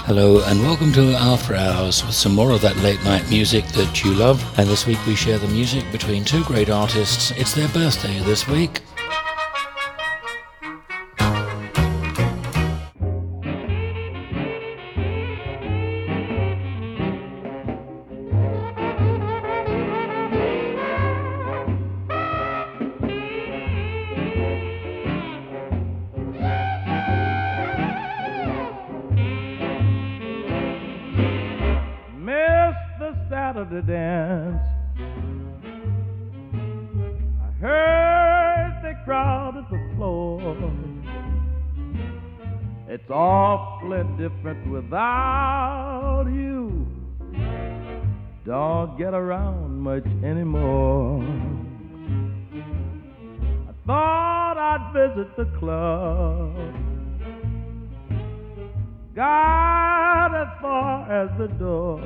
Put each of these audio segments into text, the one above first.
Hello and welcome to After Hours with some more of that late night music that you love. And this week we share the music between two great artists. It's their birthday this week. Saturday dance. I heard they crowded the floor. It's awfully different without you. Don't get around much anymore. I thought I'd visit the club. Got as far as the door.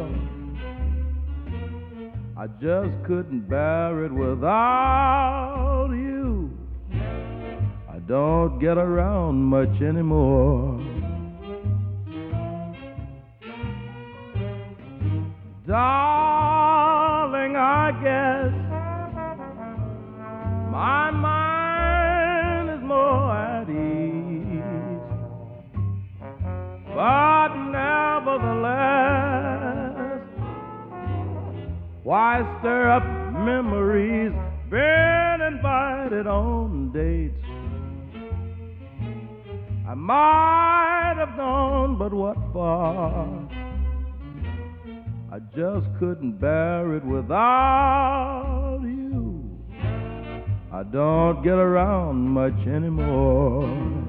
I just couldn't bear it without you. I don't get around much anymore. Darling, I guess my mind is more at ease. But nevertheless, why stir up memories? Been invited on dates. I might have gone, but what for? I just couldn't bear it without you. I don't get around much anymore.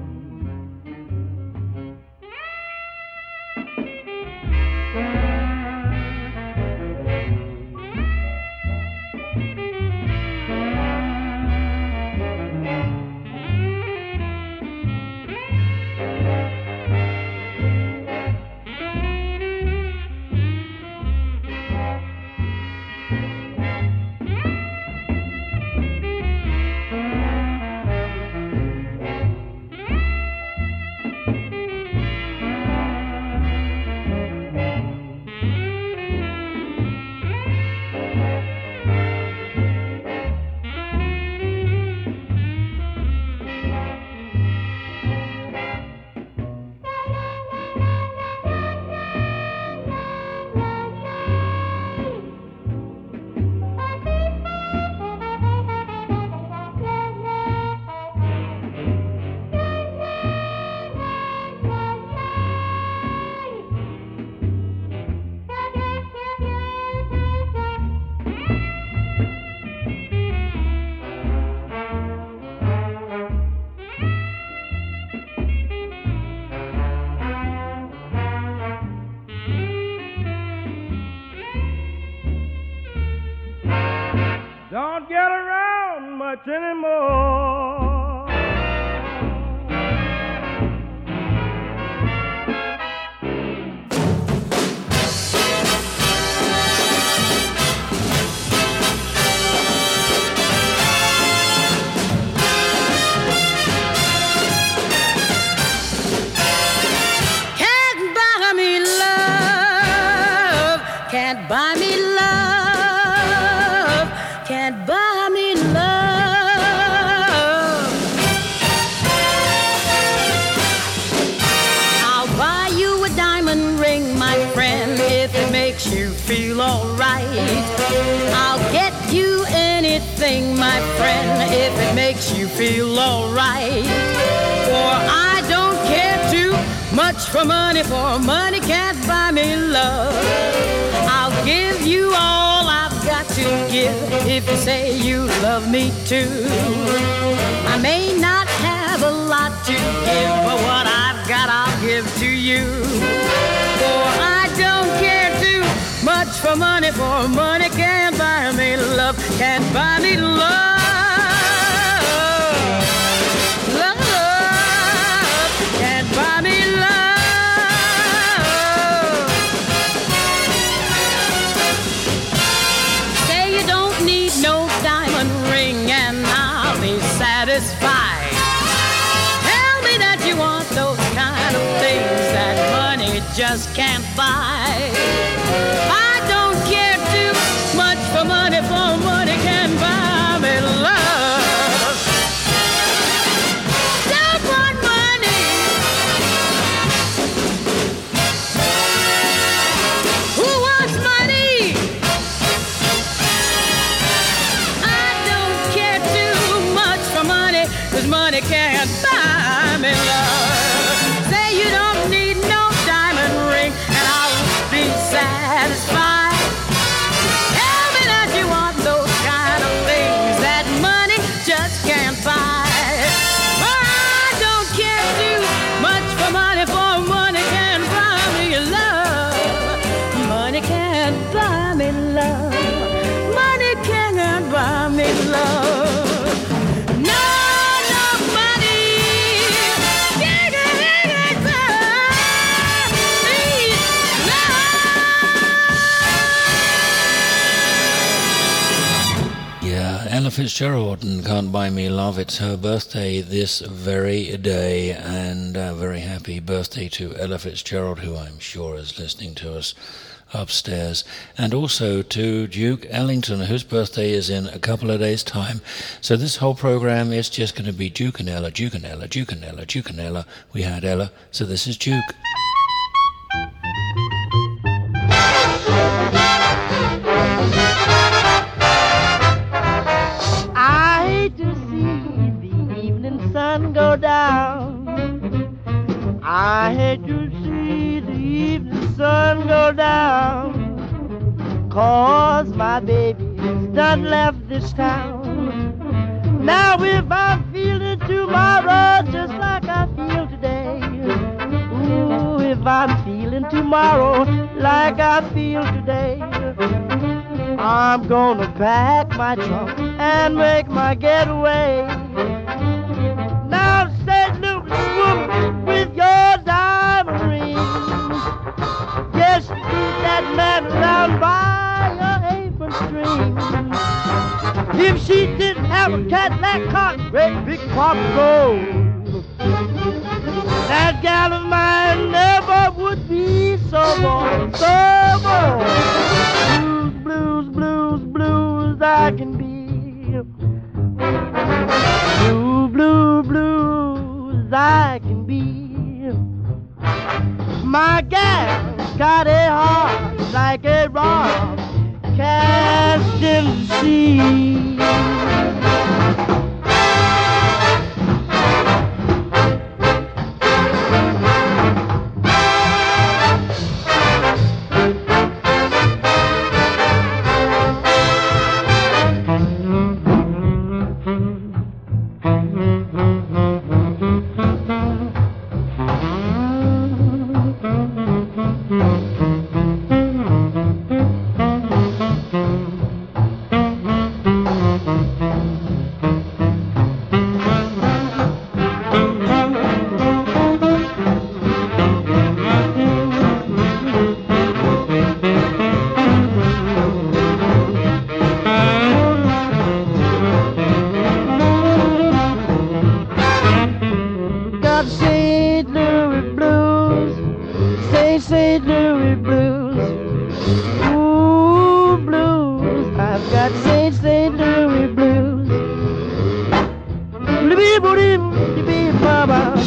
Don't get around much anymore. Can't buy me love, can't buy me love, can't buy me love. I'll buy you a diamond ring, my friend, if it makes you feel alright. I'll get you anything, my friend, if it makes you feel alright. For I don't care too much for money can't buy me love. I'll give you all I've got to give if you say you love me too. I may not have a lot to give, but what I've got I'll give to you. For I don't care too much for money can't buy me love, can't buy me love. just can't buy. I don't care too much for money can buy me love. Don't want money. Who wants money? I don't care too much for money, 'cause money can't buy me love. Say you don't need no diamond ring and I'll be satisfied. Tell me that you want those kind of things that money just can't buy. I don't care too much for money can't buy me love. Money can't buy me love. Money can't buy me love. No, no money can't buy me love. Yeah, Ella Fitzgerald and Can't Buy Me Love. It's her birthday this very day, and a very happy birthday to Ella Fitzgerald, who I'm sure is listening to us upstairs, and also to Duke Ellington, whose birthday is in a couple of days' time. So this whole program is just going to be Duke and Ella, Duke and Ella, Duke and Ella, Duke and Ella. We had Ella, so this is Duke. I hate to see the evening sun go down. I hate to see the evening sun go down, 'cause my baby's done left this town. Now if I'm feeling tomorrow just like I feel today, ooh, if I'm feeling tomorrow like I feel today, I'm gonna pack my trunk and make my getaway. Now say, little woman with your diamond ring, yes, keep that man around by your apron string. If she didn't have a Cadillac car, great big pop gold, that gal of mine never would be so bored, so bored. Blues, blues, blues, I can be. Blue, blue, blues, I can be. My gal's got a heart like a rock cast in the sea. St. Louis blues. Ooh, blues. I've got St. Louis blues. Baba.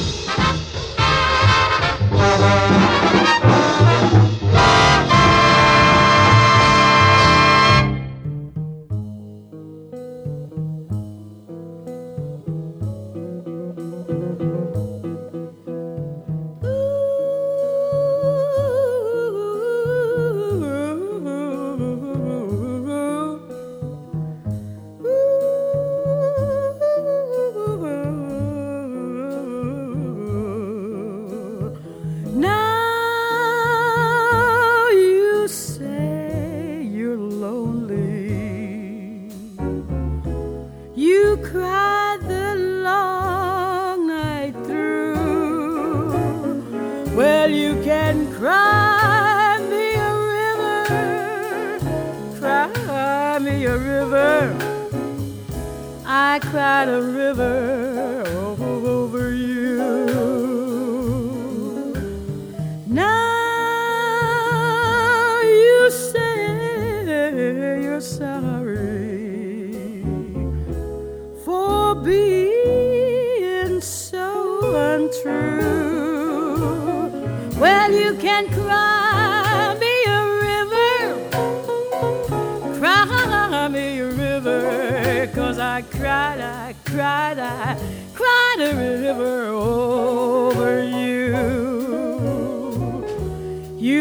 I cried a river over you. Now you can cry me a river, cry me a river, 'cause I cried a river over you. You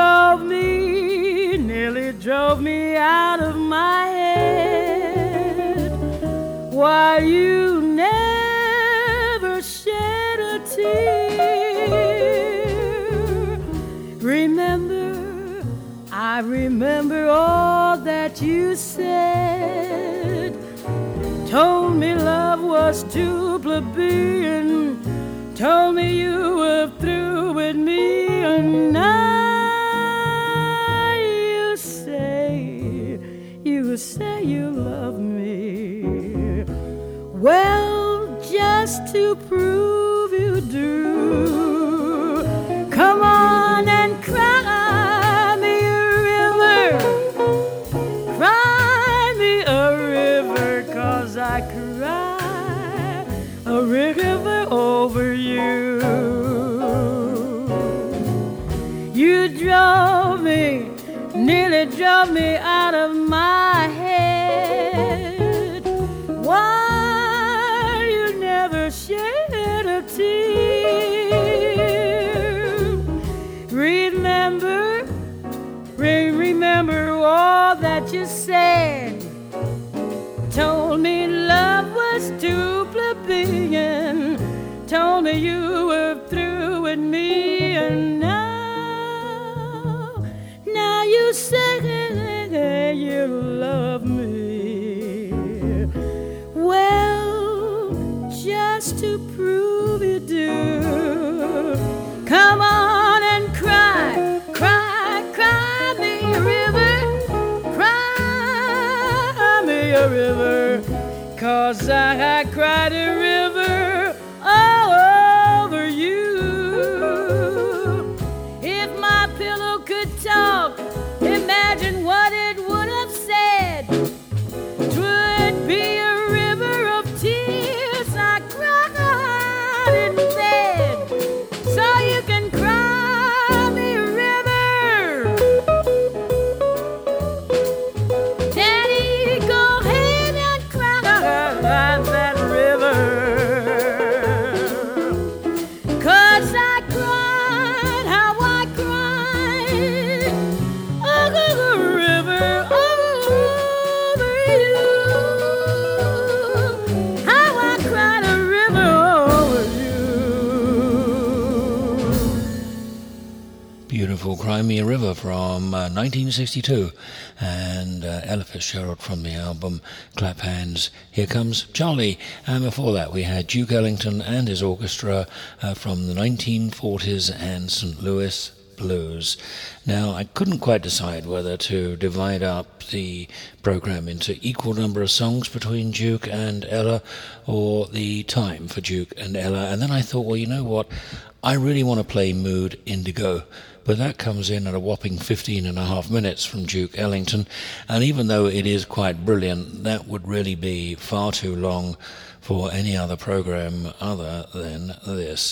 nearly drove me out of my head, while you never shed a tear. I remember all that you said, told me love was too plebeian, told me you were through with me, and now you say you love me. Well, just to prove you do, come on and cry me a river, cry me a river, 'cause I cry a river over you. You nearly drove me out of my head, while you never shed a tear. Remember all that you said, told me love was too plebeian, told me you were through with me, and now you say you love me. Well, just to prove you do, come on and cry me a river, cry me a river, 'cause I cried a river over you. If my pillow could talk, imagine what it would have said. 'Twould be a river of tears I cried in bed. So you can cry me a river, Daddy, go ahead and cry that river, 'cause I cried how I cried over the river over you. How I cried a river over you. Beautiful Cry Me a River from 1962, and Ella Fitzgerald from the album Clap Hands, Here Comes Charlie. And before that we had Duke Ellington and his orchestra from the 1940s and St. Louis Blues. Now, I couldn't quite decide whether to divide up the program into equal number of songs between Duke and Ella, or the time for Duke and Ella, and then I thought, well, you know what, I really want to play Mood Indigo, but that comes in at a whopping 15 and a half minutes from Duke Ellington, and even though it is quite brilliant, that would really be far too long for any other program other than this.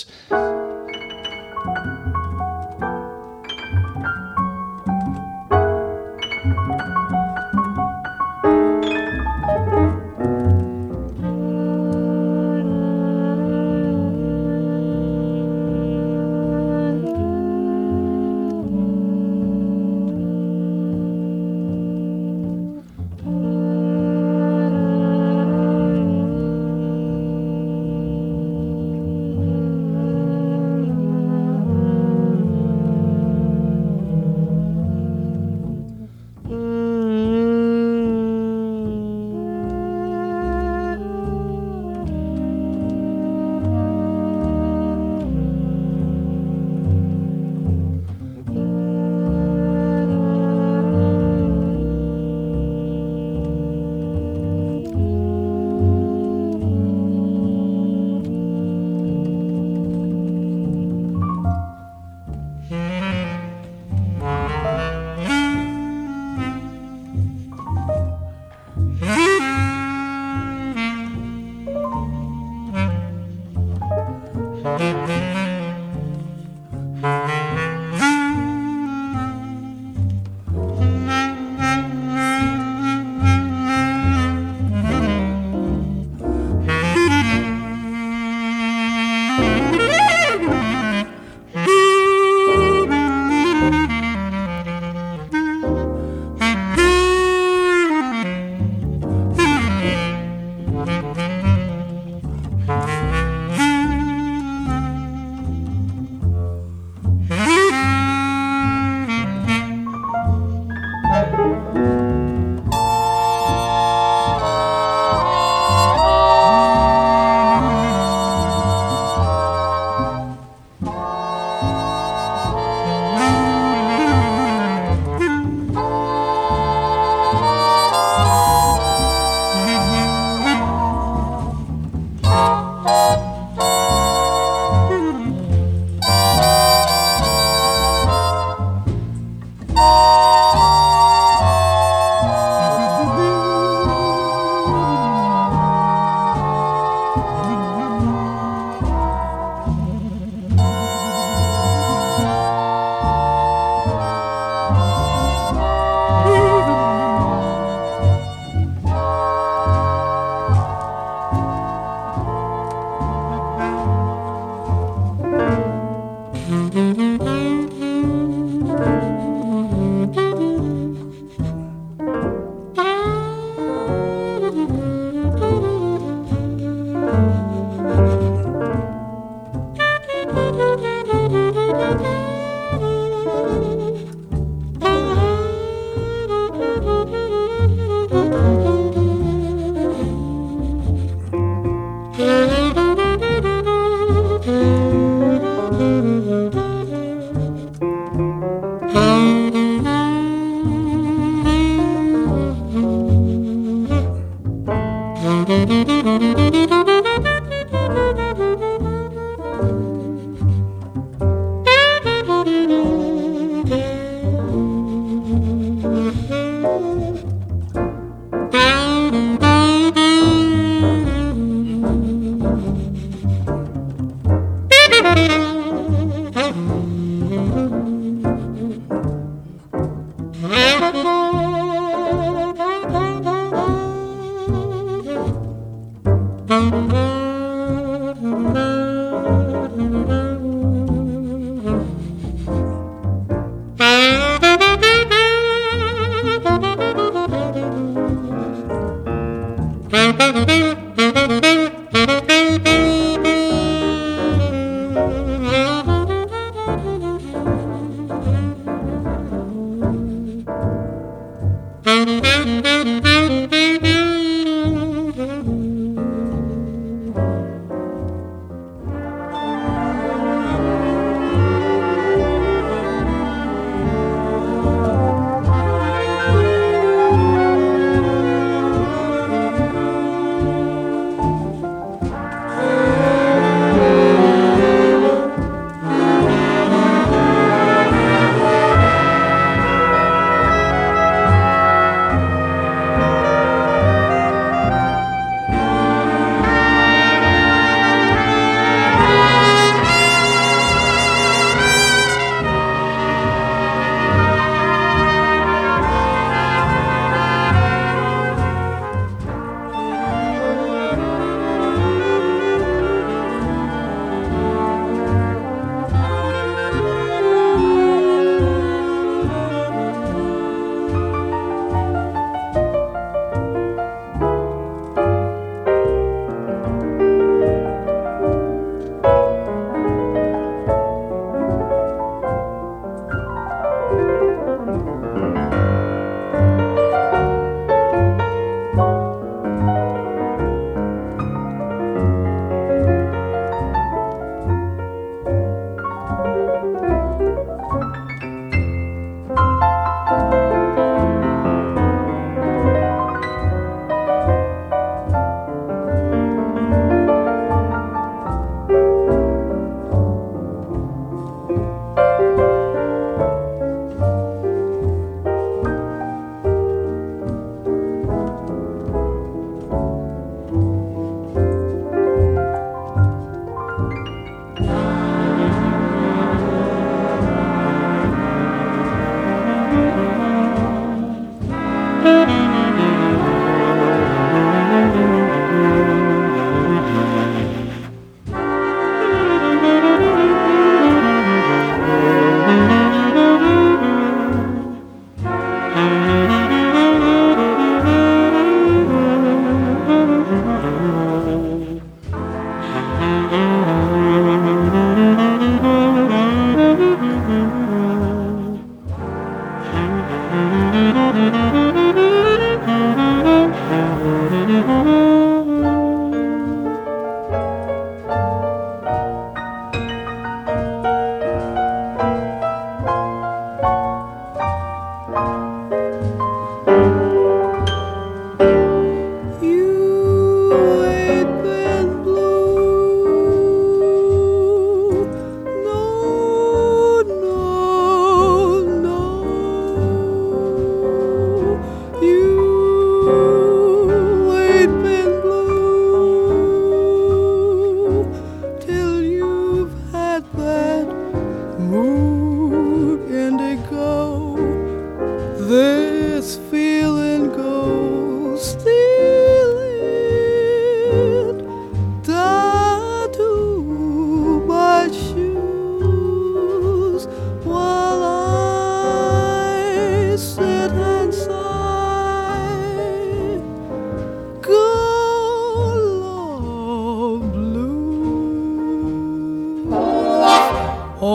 Oh,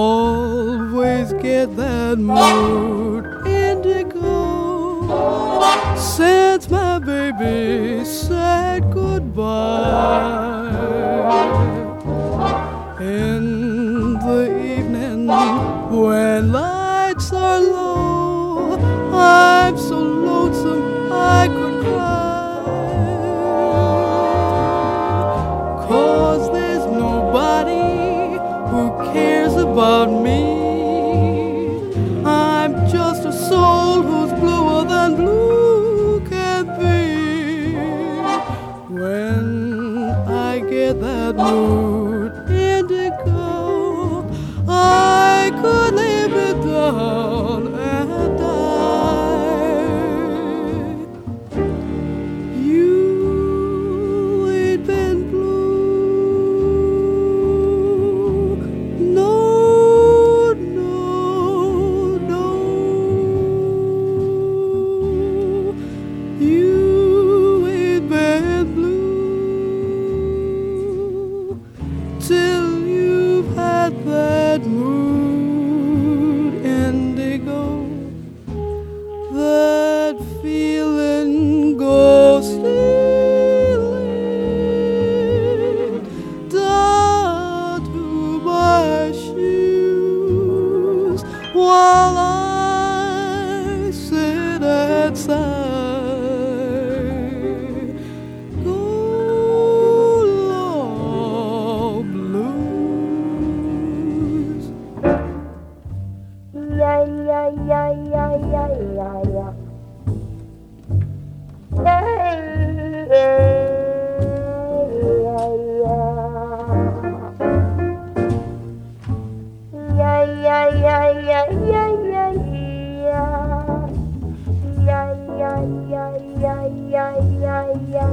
always get that mood indigo since my baby said goodbye. In the evening when lights are low, I'm so lonesome I could cry, 'cause there's nobody who cares about me. I'm just a soul who's bluer than blue can be. When I get that mood indigo, I could lay me down and die. You ain't been blue, no, no, no. You ain't been blue till you've had that mood indigo. That feeling goes stealing down to my shoes while I sit and sigh. Go long blues. Yeah, yeah, yeah, yeah, yeah, yeah, yeah. Yeah, yeah, yeah, yeah. Yeah, yeah, yeah, yeah, yeah, yeah, yeah. Yeah, yeah, yeah, yeah, yeah, yeah, yeah,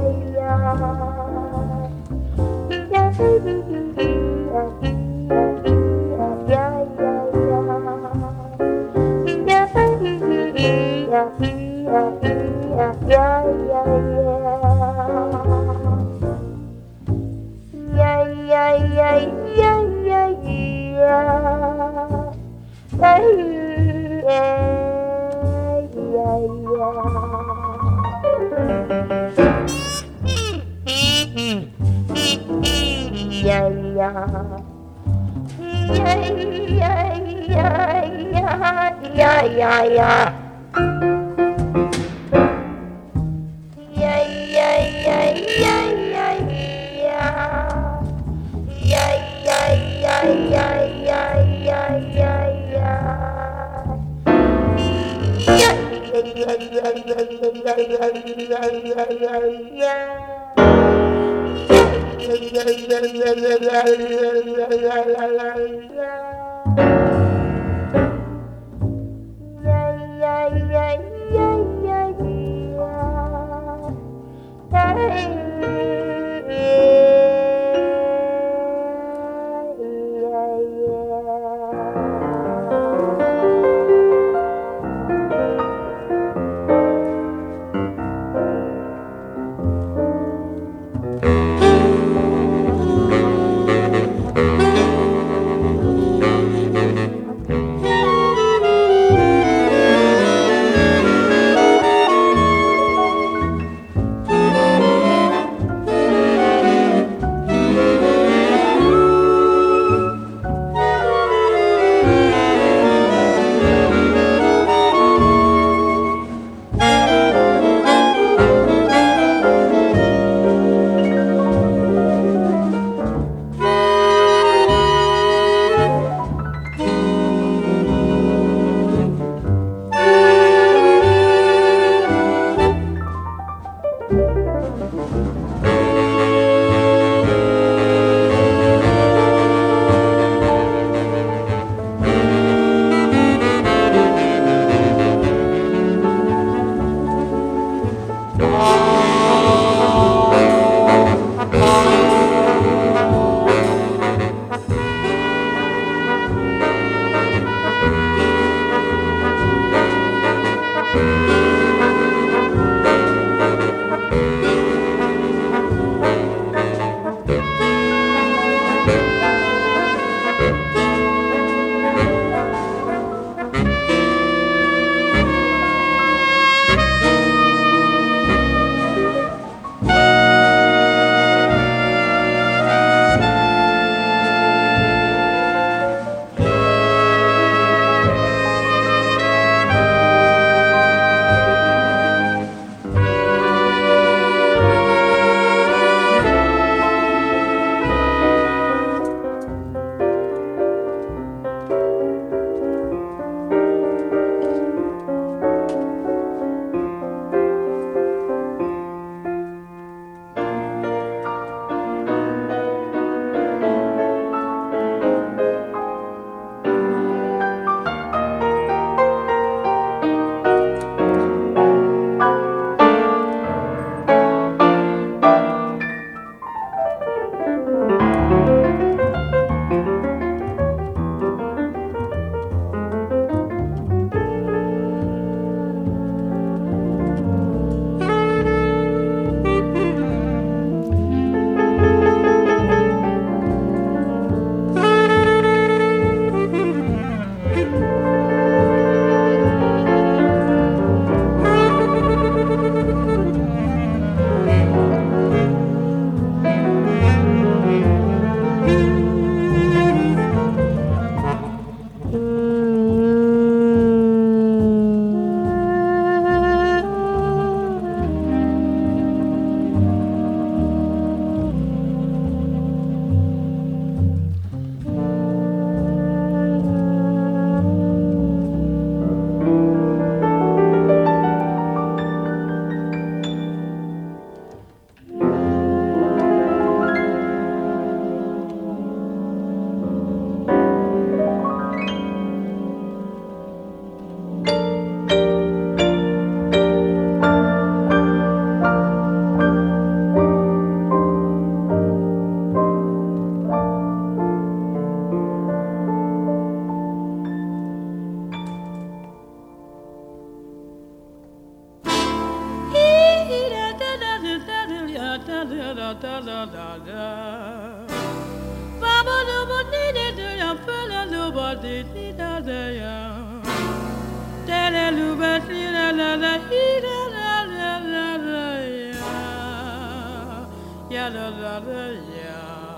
da da da da. Baba do ba dee dee dee ya, ba da do ba dee dee da da ya. Da da do ba dee da da da dee da da da da da ya. Ya da da da ya.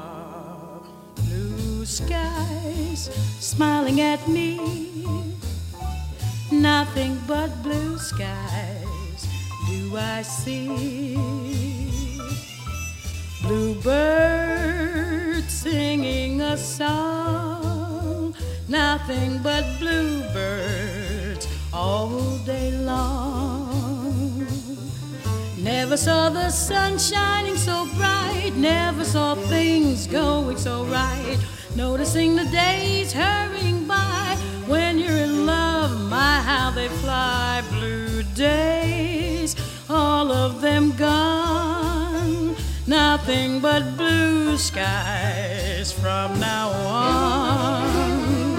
Blue skies smiling at me. Nothing but blue skies do I see. Bluebirds singing a song. Nothing but bluebirds all day long. Never saw the sun shining so bright. Never saw things going so right. Noticing the days hurrying by. When you're in love, my how they fly. Blue days, all of them gone. Nothing but blue skies from now on.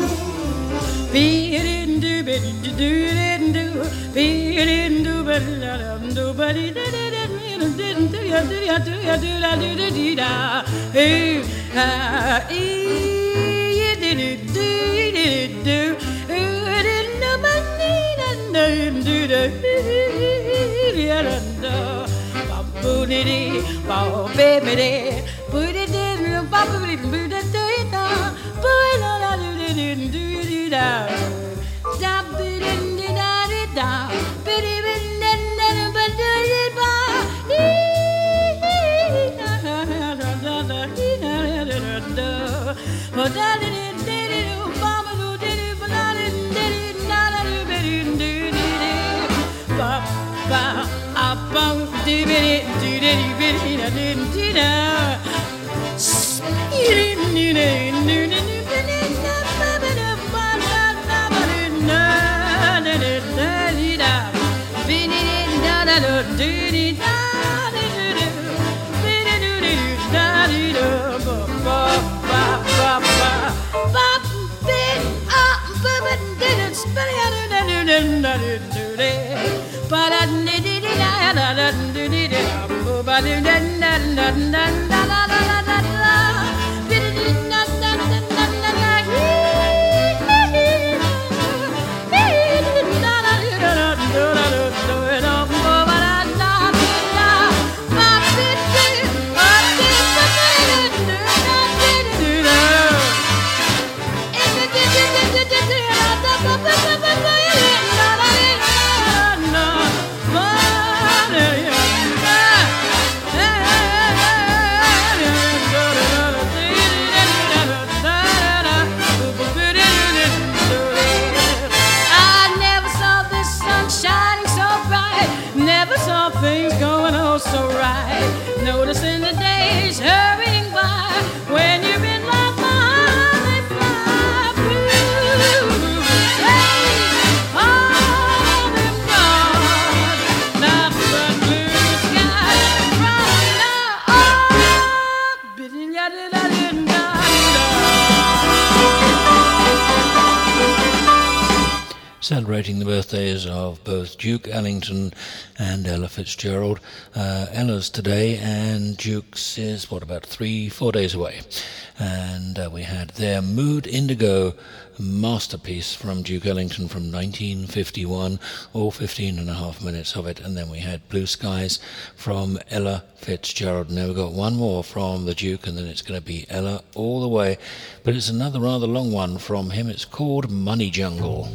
Celebrating the birthdays of both Duke Ellington and Ella Fitzgerald. Ella's today, and Duke's is, about 3-4 days away. And we had their Mood Indigo masterpiece from Duke Ellington from 1951, all 15 and a half minutes of it. And then we had Blue Skies from Ella Fitzgerald. Now we've got one more from the Duke, and then it's going to be Ella all the way. But it's another rather long one from him. It's called Money Jungle.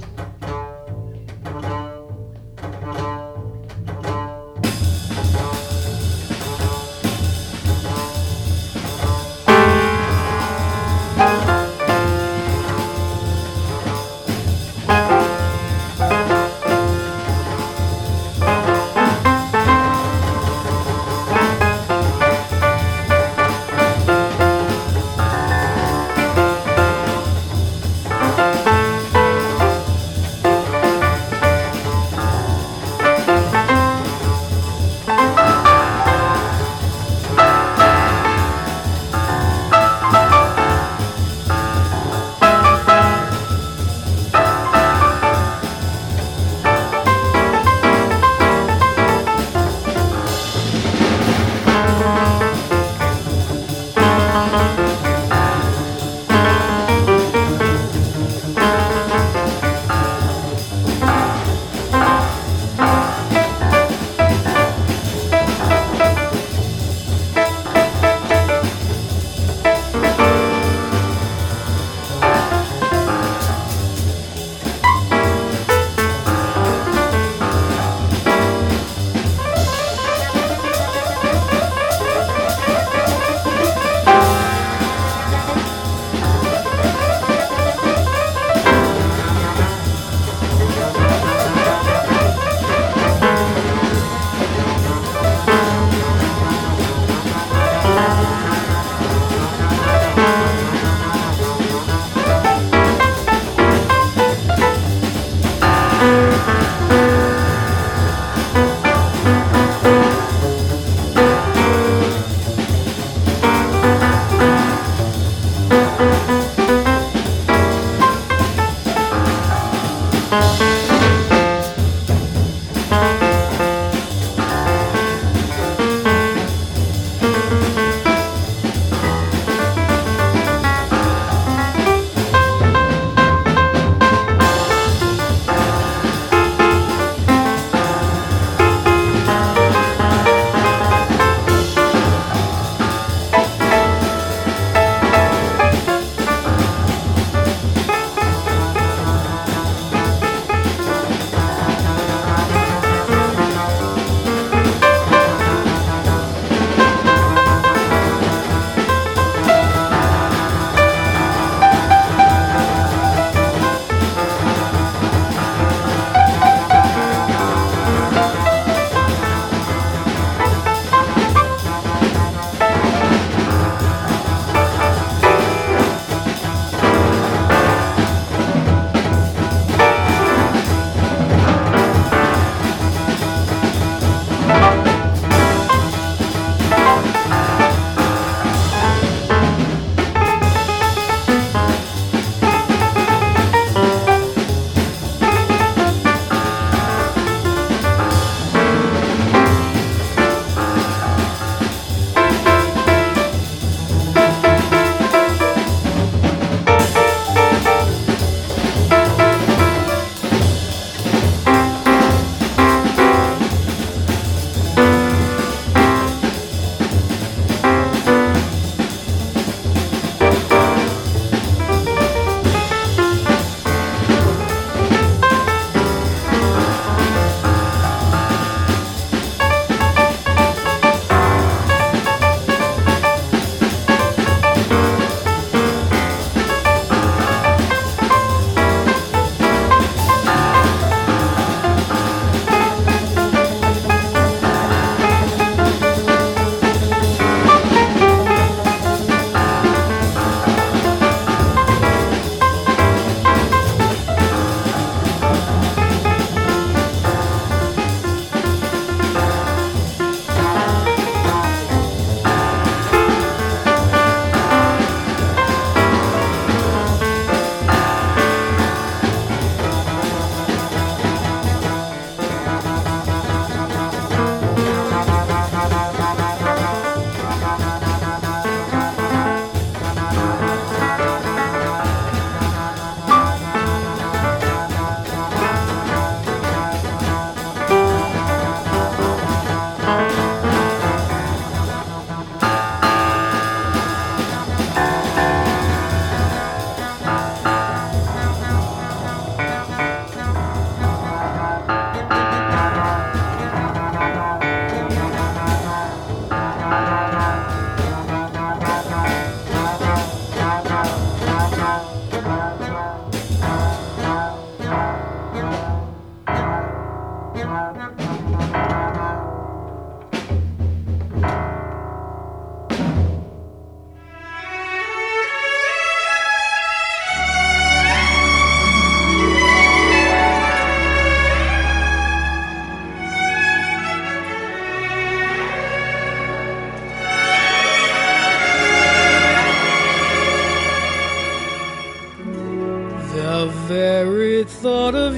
very thought of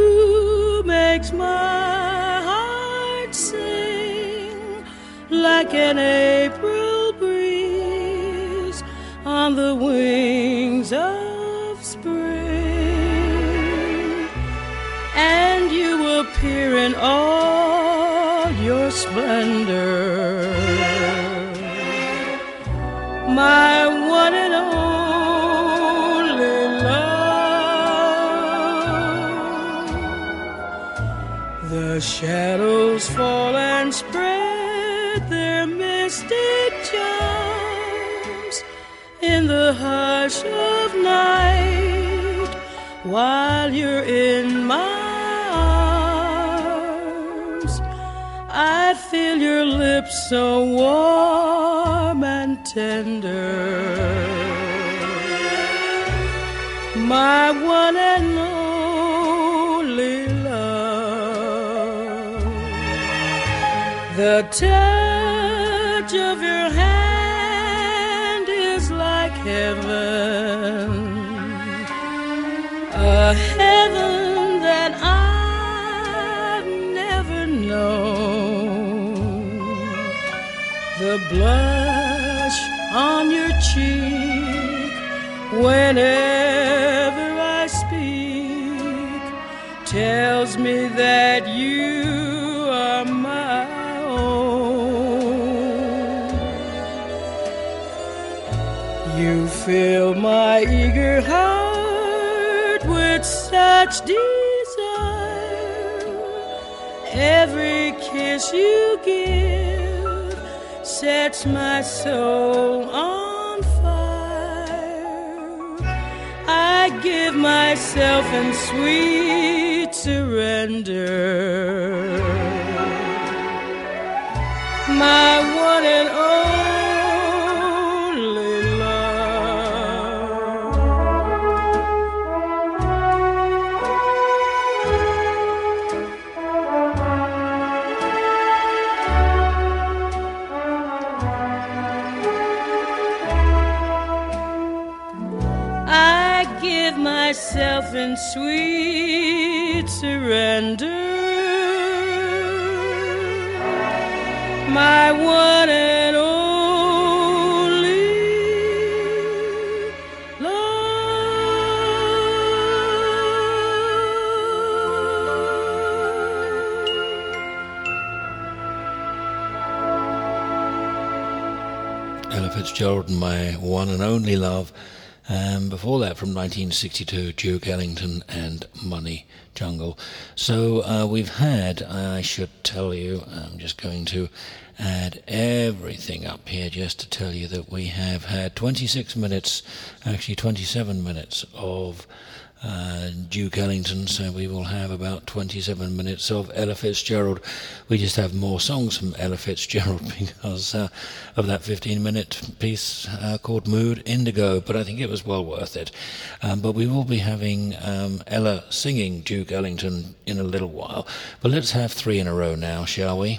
you makes my heart sing like an April breeze on the wings of spring. And you appear in all your splendor, my one and only love. The shadows fall and spread their mystic charms in the hush of night while you're in my arms. I feel your lips so warm and tender, my one and only love. The touch of your hand is like heaven, a heaven tells me that you are my own. You fill my eager heart with such desire. Every kiss you give sets my soul on fire. I give myself in sweet surrender. My one and only love. I give myself in sweet surrender. My one and only love. Ella Fitzgerald and My One and Only Love. And before that, from 1962, Duke Ellington and Money Jungle. So we've had, I should tell you, I'm just going to add everything up here just to tell you that we have had 26 minutes, actually 27 minutes of Duke Ellington, so we will have about 27 minutes of Ella Fitzgerald. We just have more songs from Ella Fitzgerald because of that 15-minute piece called Mood Indigo, but I think it was well worth it. But we will be having Ella singing Duke Ellington in a little while. But let's have three in a row now, shall we?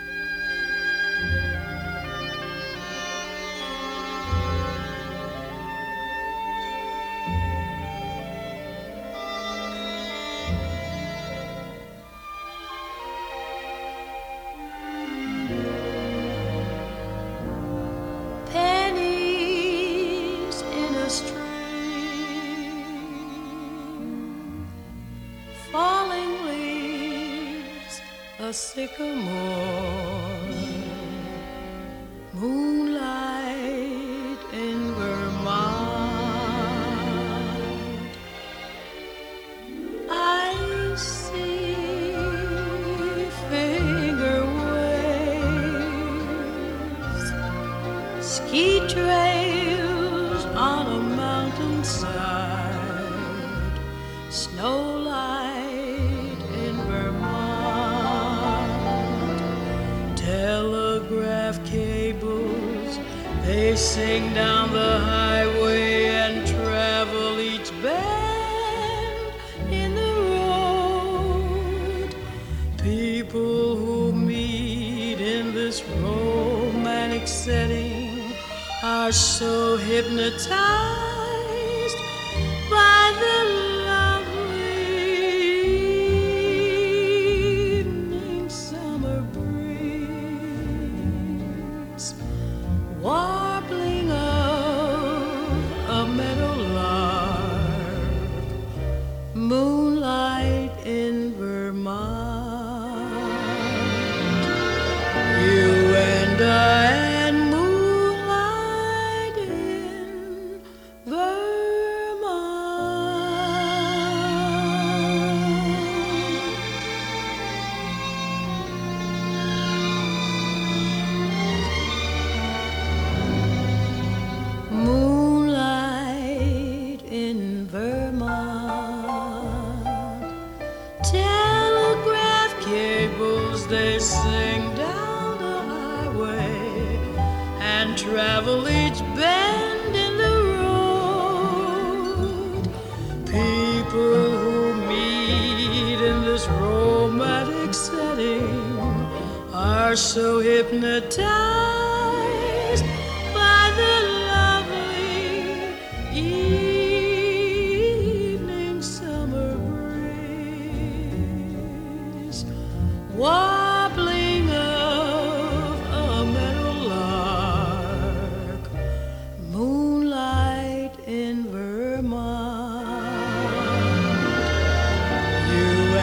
A sycamore, moonlight in Vermont. I see finger waves, ski trails on a mountainside, snow they sing down the highway and travel each bend in the road. People who meet in this romantic setting are so hypnotized by the lovely evening summer breeze. Warbling of a meadowlark, moonlight in Vermont. You and I and moonlight in they sing down the highway and travel each bend in the road. People who meet in this romantic setting are so hypnotized by the lovely evening summer breeze. Warbling of a meadowlark, moonlight in Vermont. You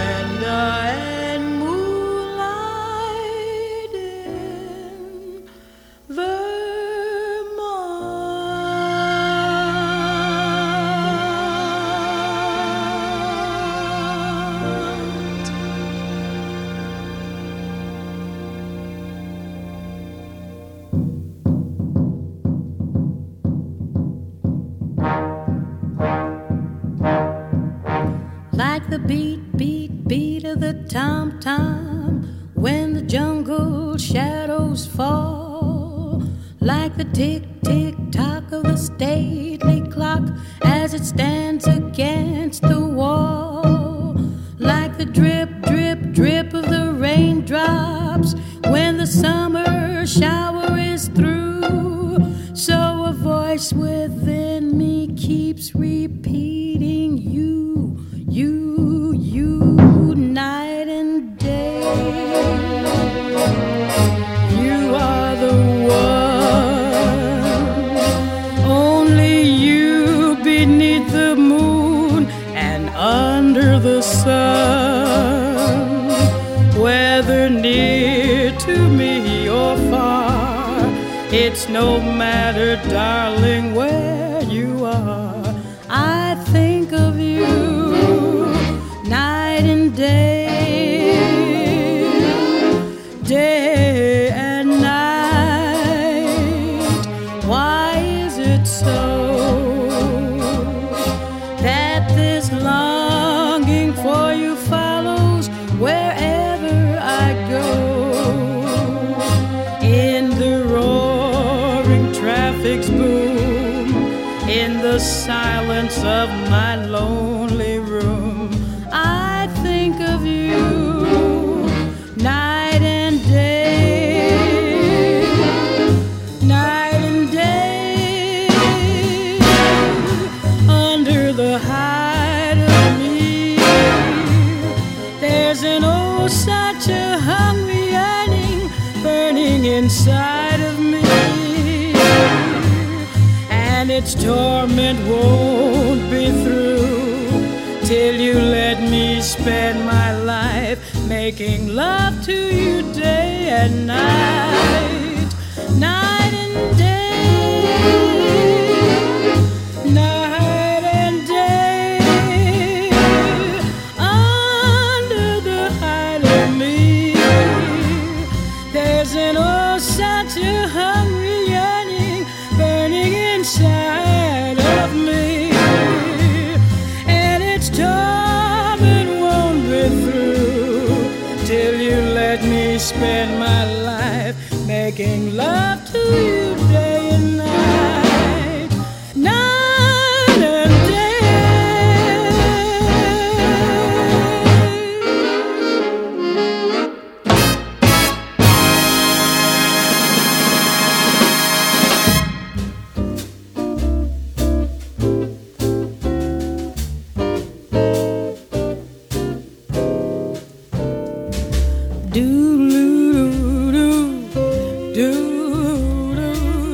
beat, beat, beat of the tom-tom when the jungle shadows fall, like the tick-tick-tock of the stately clock as it stands against the wall, like the drip, drip, drip of the raindrops when the summer shower is through. So a voice within me keeps repeating you, you, you, night and day. You are the one, only you beneath the moon and under the sun, whether near to me or far, it's no matter, darling, where you are. I think of you night and day, day and night. Why is it so that this longing for you follows wherever I go? In the roaring traffic's boom, in the silence of my lonely room, I think of you night and day, night and day, under the hide of me. There's an oh, such a hungry yearning burning inside of me, and its torment won't be through till you let me spend my life making love to you day and night, night and day, night and day, under the hide of me. There's an oh, such a hungry yearning burning inside of me, and its torment won't be through till you let me spend my life making love to you day and night, night and day. Do do do do do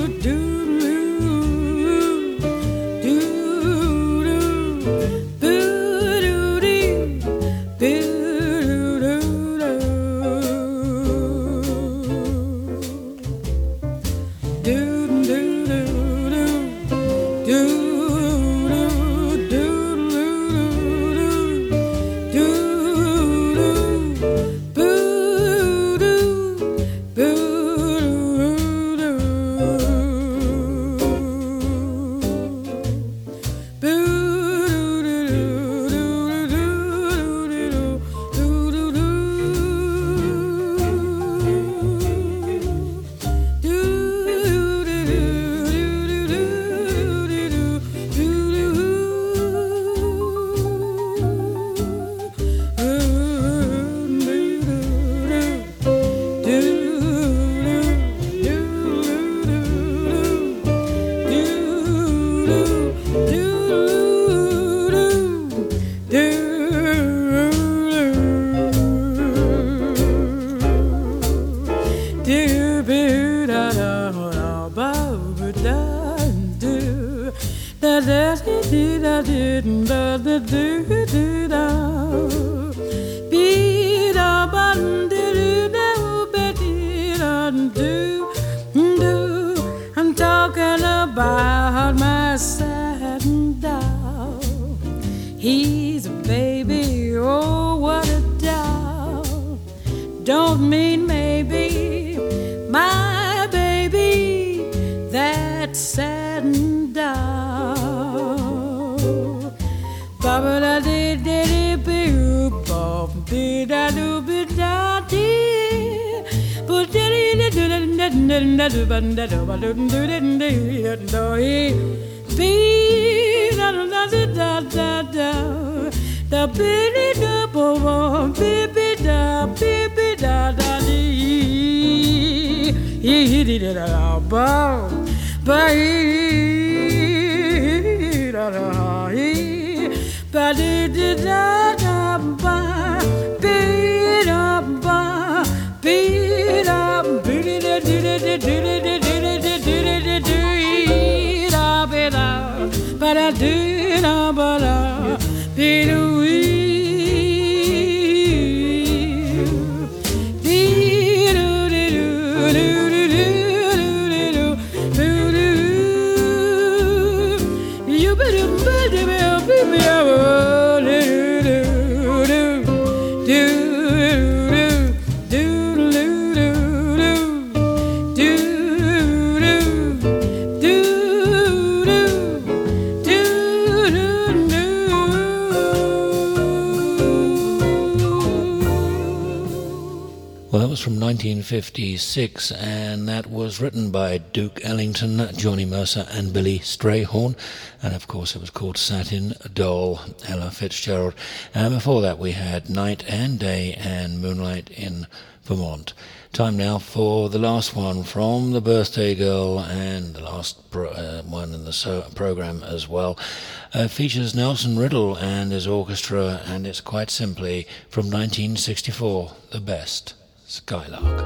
From 1956, and that was written by Duke Ellington, Johnny Mercer and Billy Strayhorn, and of course it was called Satin Doll, Ella Fitzgerald. And before that we had Night and Day and Moonlight in Vermont. Time now for the last one from the Birthday Girl, and the last one in the program as well. Features Nelson Riddle and his orchestra, and it's quite simply from 1964, The Best. Skylark.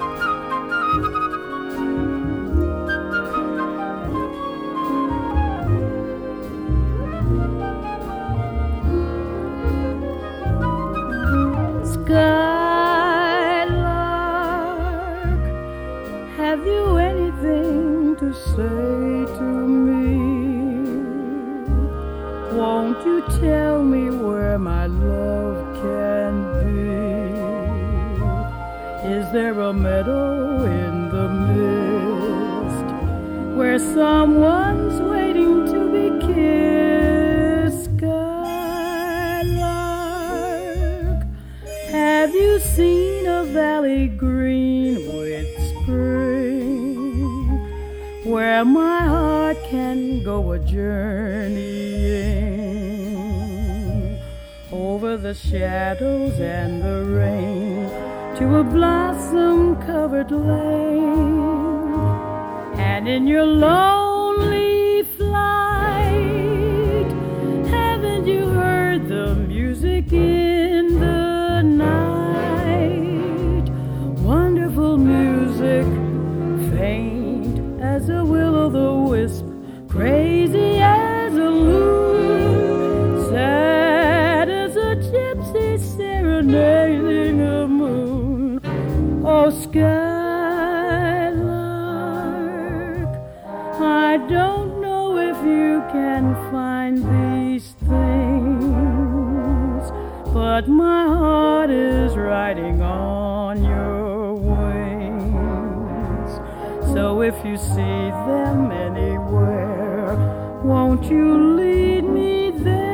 Skylark, have you anything to say to me? Won't you tell me where my love can be? Is there a meadow in the mist where someone's waiting to be kissed? Skylark, have you seen a valley green with spring where my heart can go a journeying over the shadows and the rain to a blossom-covered lane? And in your lonely flight, haven't you heard the music in the night? Wonderful music, faint as a will-o'-the-wisp, crazy as a loon, sad as a gypsy serenading a moon. Oh, Skylark, I don't know if you can find these things, but my heart is riding on your wings. So if you see them anywhere, won't you lead me there?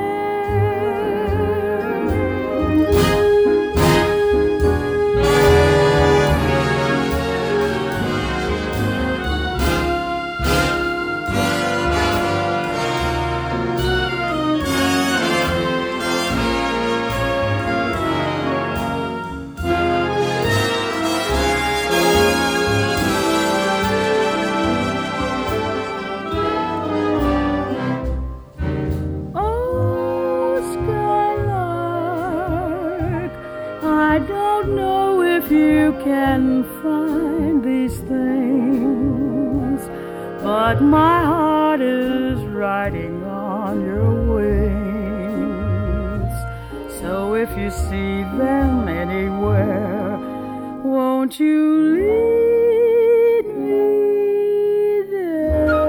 You can find these things, but my heart is riding on your wings. So if you see them anywhere, won't you lead me there?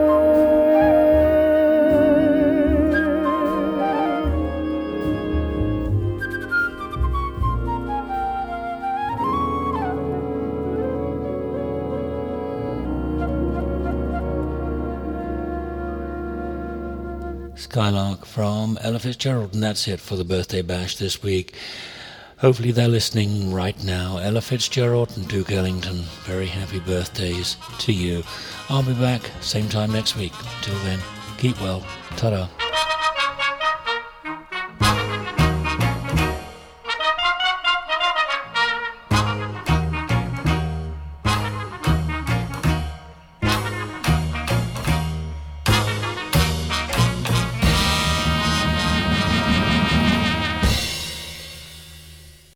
Skylark from Ella Fitzgerald, and that's it for the Birthday Bash this week. Hopefully they're listening right now. Ella Fitzgerald and Duke Ellington, very happy birthdays to you. I'll be back same time next week. Till then, keep well. Ta-da.